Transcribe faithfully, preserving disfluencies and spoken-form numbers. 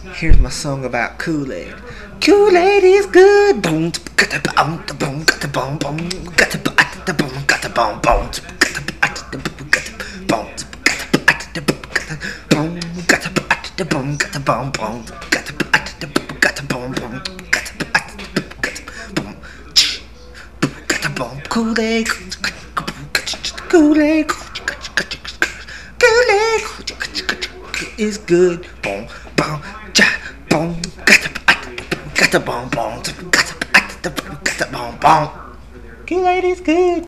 Here's my song about Kool-Aid. Kool-Aid is good. Boom, got the boom, the boom, got the boom, boom, got the the boom, got the boom, boom, got the the boom, got the boom, got the boom, got the boom, got the boom, boom, got the the got the boom, boom, got the got the boom, got the boom, Kool-Aid, Kool-Aid, Kool-Aid is good. Boom, boom, ja, boom, got the got the boom, boom, got the got the boom, boom. Kool-Aid is good.